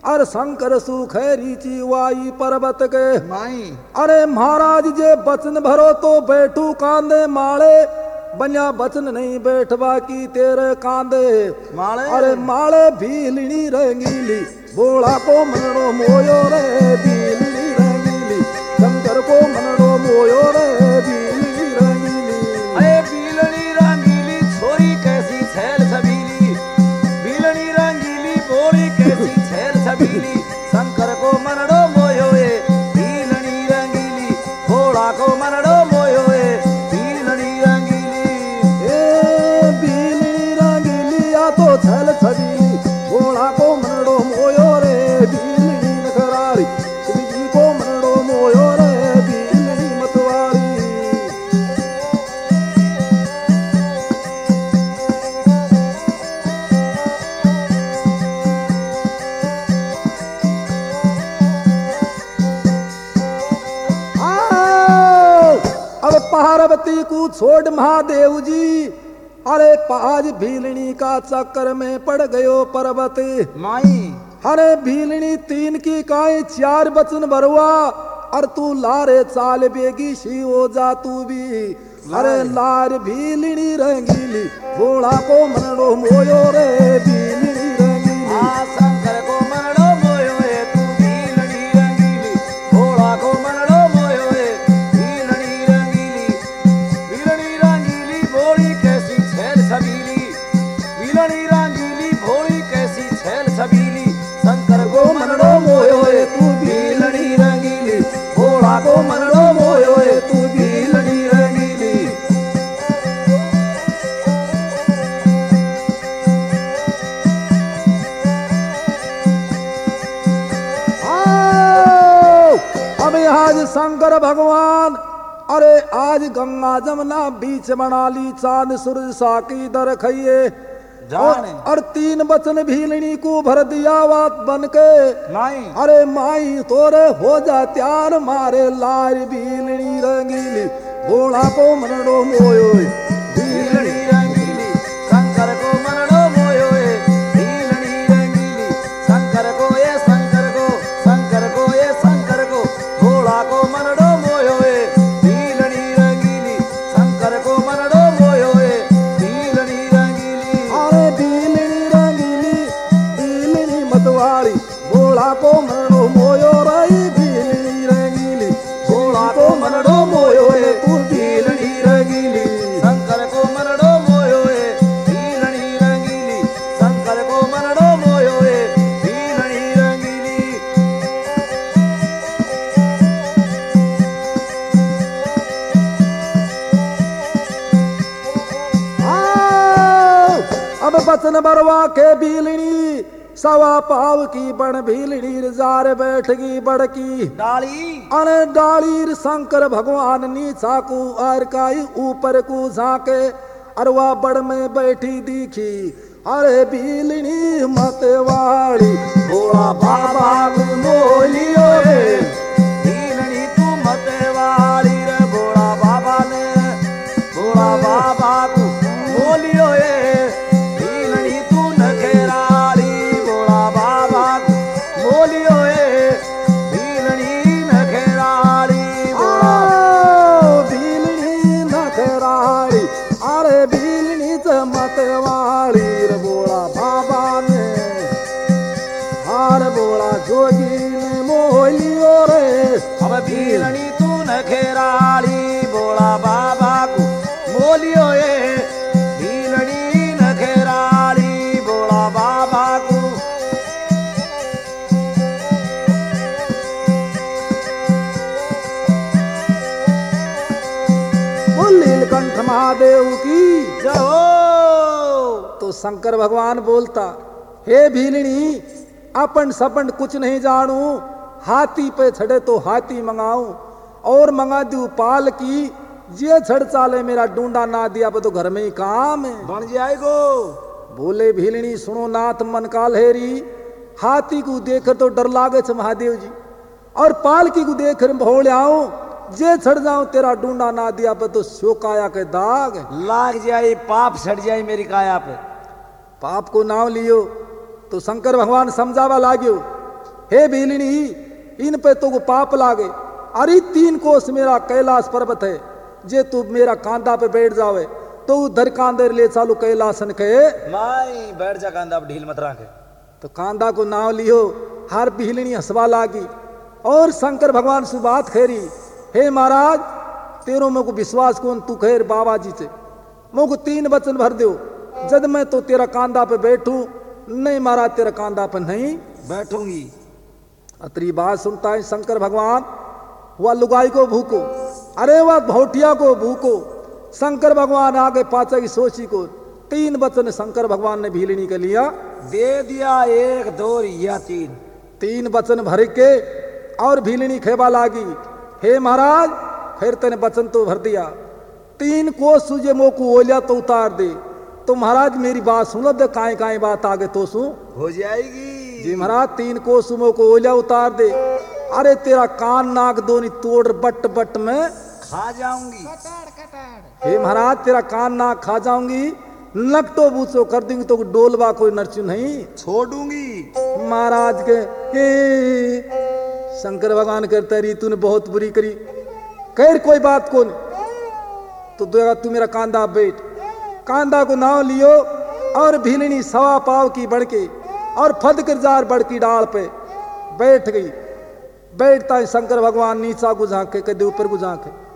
अरे शंकर सुखैरी चिवाई पर्वत के माई अरे महाराज जे बचन भरो तो बैठू कांदे माले बन्या बचन नहीं बैठवा की तेरे कांदे माले अरे माले भीलनी रंगीली बोला को मनड़ो मोयो रे भीलनी रंगीली शंकर को मनड़ो मोयो रे भीलनी रंगीली अरे भीलनी रंगीली छोरी कैसी छैल छबीली भीलनी रंगीली बोली कैसी छैल छबीली शंकर को मनड़ो मोयो ए भीलनी रंगीली भोला को मनड़ो मोयो ए भीलनी रंगीली ए भीलनी रंगीली या तो छैल छबीली बोला को मनड़ो मोयो रे भीलनी नखरारी शिव जी को मनड़ो मोयो रे भीलनी मतवारी अब पार्वती को छोड़ महादेव जी अरे आज भीलनी का चक्कर में पड़ गयो पर्वत माई अरे भीलनी तीन की काए चार बचन बरुआ और तू लारे चाल बेगी शी हो जा तू भी अरे लार भीलनी रंगीली भोला को मनड़ो मोयो रे भीलनी रंगीली शंकर को मनड़ो मोयो ए तू भीलनी रंगीली भोला को मनड़ो मोयो ए भीलनी रंगीली भीलनी रंगीली भोली कैसी छैल छबीली भीलनी रंगीली भोली कैसी छैल छबीली शंकर को मनड़ो मोयो ए तू भीलनी रंगीली भोला को मनड़ो मोयो ए तू भीलनी रंगीली अब आज शंकर भगवान अरे आज गंगा जमुना बीच बना ली चांद सूरज साकी दर खइए जाने और तीन बचन भीलनी को भर दिया बात बन के माई अरे माई तोरे हो जा त्यार मारे लार भीलनी रंगीली भोला को मनड़ो मोयो भीलनी रंगीली शंकर को मनड़ो मोयो ए भीलनी रंगीली शंकर को ये शंकर को शंकर को ये शंकर को भोला को मनड़ो मोयो ए भीलनी रंगीली शंकर को मनड़ो मोयो ए भीलनी रंगीली अरे भीलनी रंगीली भीलनी मतवारी भोला को मनड़ो मोयो रही भीलनी रंगीली भोला को मनड़ो मोयो ए तू भीलनी रंगीली शंकर को मनड़ो मोयो ए भीलनी रंगीली शंकर को मनड़ो मोयो ए भीलनी रंगीली अब बचन बरवा के भीलनी सवा पाव की बन भीलनी जार बैठगी बड़की डाली अरे डालीर शंकर भगवान नीचा को आर काई ऊपर को झाके अरवा बड़ में बैठी दिखी अरे भीलनी मतवाड़ी भोला बाबा मोलियो रे भीलनी तू मतवाड़ी रे भोला बाबा ने भोला बाबा को मोलियो ए भीलनी तू नखेराली भोला बाबा को मोलियो ए भीलनी नखेराली भीलनी नखराड़ी अरे भीलनी मतवाड़ी रे बोला बाबा ने हार बोला जोगी ने मोलियो रे अब भीलनी तू नखेराली भोला बाबा को मोलियो ए भीलनी नखेराली भोला बाबा को नीलकंठ महादेव की जय तो शंकर भगवान बोलता हे भीलनी अपन सपन कुछ नहीं जानू हाथी पे छड़े तो हाथी मंगाऊं और मंगा दू पाल की जे छड़ चाले मेरा डूंडा ना दिया पे तो घर में ही काम है बन जाएगो बोले भीलनी सुनो नाथ मन काल हेरी हाथी को देख तो डर लागे छ महादेव जी और पालकी को देख भोले आओ जे छड़ जाऊं तेरा डूंडा ना दिया पे तो शोकाया के दाग लाग जाए पाप छड़ जाए मेरी काया पे। पाप को नाम लियो तो शंकर भगवान समझावा लाग्यो हे भीलनी इन पे तो पाप लागे। अरे 3 कोस मेरा कैलाश पर्वत है, जे तू मेरा कांधा पे बैठ जावे तो उधर कांधे ले चालू कैलासन के। माई बैठ जा कांदा अब ढील मत रखे। तो कांधा को नाव लियो, हर भीलनी हंसवा लागी और शंकर भगवान से बात खेरी, हे महाराज तेरो मेरे को विश्वास कौन, तू खैर बाबा जी से मेरे को 3 वचन भर दो, जब मैं तो तेरा कांधा पे बैठू। नहीं महाराज तेरा कांधा पे नहीं बैठूंगी। अतरी बात सुनता है शंकर भगवान, वह लुगाई को भूको, अरे वह भौटिया को भूको। शंकर भगवान आगे पाचा की सोची को 3 वचन शंकर भगवान ने भीलनी के लिया, दे दिया 1 2 या 3 वचन भर के और भीलनी खेबा लागी, हे महाराज फिर तेने वचन तो भर दिया, 3 कोस सुझे मोकू ओलिया तो उतार दे। तो महाराज मेरी बात सुन लो, दे काए काए बात आगे तो सु हो जाएगी। जी महाराज 3 कोस मोको ओलिया उतार दे, अरे तेरा कान नाक दोनों तोड़ बट बट में खा जाऊंगी। हे महाराज तेरा कान नाक खा जाऊंगी, नकटो बूचो कर दूंगी तो डोलवा कोई नरचू नहीं छोड़ूंगी। महाराज के शंकर भगवान कहते रही तूने बहुत बुरी करी, खैर कोई बात कौन। तो देगा तू मेरा कांधा बैठ, कांधा को नाव लियो और भीलनी 1.25 पाव की बढ़ के और फद कर जार बढ़ की डाल पे बैठ गई। बैठता है शंकर भगवान नीचा को झांके कदे ऊपर को झांके,